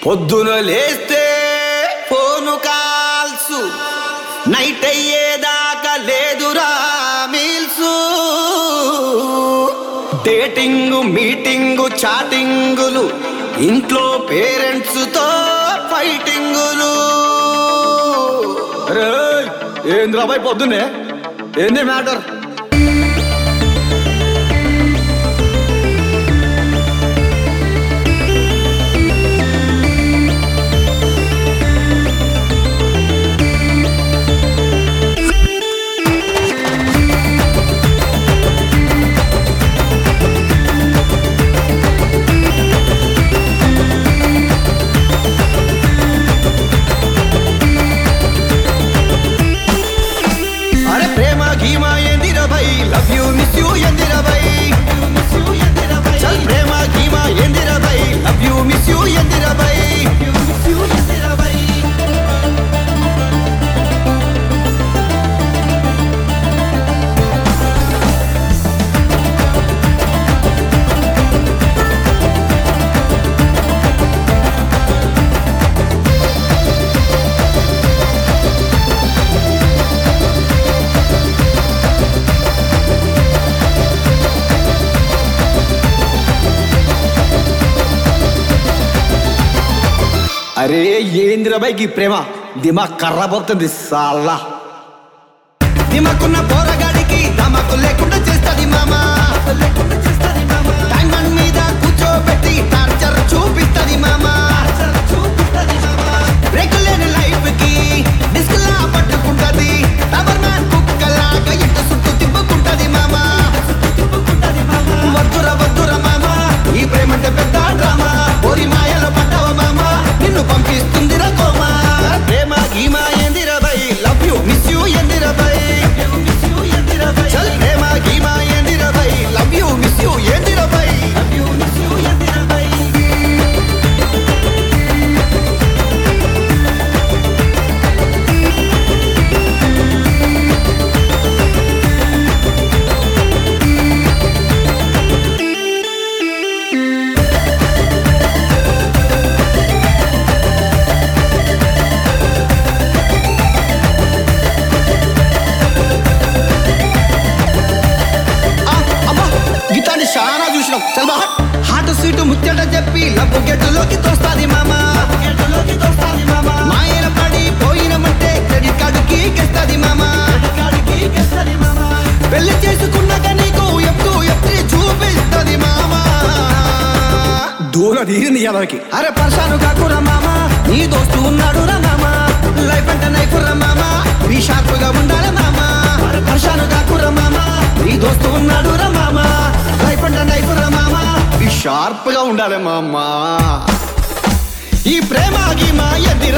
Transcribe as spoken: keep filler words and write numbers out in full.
పొద్దున లేస్తే phone calls, night అయ్యేదాకా లేదురా మీల్స్. డేటింగ్ మీటింగ్ చాటింగులు, ఇంట్లో పేరెంట్స్ తో ఫైటింగులు. అరే ఏంద్రా బాయ్ పొద్దున్నే ఏంది matter? Love you, miss you, endira bhai. Chal prema geema endira bhai. Love you, miss you, endira bhai. అరే ఏందిరా బైకి ప్రేమ, దిమాగ్ ఖరాబ్ అవుతుంది సాలా. దిమాకున్న పోరగాడికి ధమాకు లేకుండా చేస్తుంది మామా. డైమండ్ మీద కూర్చోబెట్టి టార్చర్ చూపిస్తుంది మామా. రెగ్యులర్ లైఫ్ కి డిస్క్ లా పట్టుకుంటది, టవర్ మ్యాన్ కుక్కలాగా ఎంత సుట్టు తిప్పుకుంటది మామా. వద్దురా వద్దురా మామా, ఈ ప్రేమంటే పెద్ద డ్రామా. ఓరి మాయలో పడ్డావ మామా, నిన్ను పంపిస్తుందిరా కోమా. ప్రేమ గీమా ఏందిరా బై, లవ్ యూ మిస్ యూ ఏందిరా బై. చల్ ప్రేమ గీమా ఏందిరా బై, లవ్ యూ మిస్ యూ ఏందిరా బై. చాలా చూసినాం చల్ బాహట్. హాట్ సీటు ముచ్చట చెప్పి లవ్ గెట్టులోకి తోస్తాది మామా. మాయల పడి పోయినమంటే క్రెడిట్ కార్డుకి ఎక్కేస్తాది మామా. పెళ్లి చేసుకున్నాక నీకు ఎప్పుడు ఎప్పుడు చూపిస్తుంది మామా. దూరం తీరింది యాదవకి. అరే పర్షాను కాకురా మామా, నీ దోస్తు ఉన్నాడు రా మామా. లైఫ్ అంటే నైఫ్ రా మామా, నీ షార్ప్ గా ఉండాలి మామా. పర్షాను కాకురా మామా, నీ దోస్తు ఉన్నాడు రా మామా. లైఫ్ అంటే నైఫ్ రా మామా, ఈ షార్ప్ గా ఉండాలి మామా. ఈ ప్రేమ గీమా ఎదిర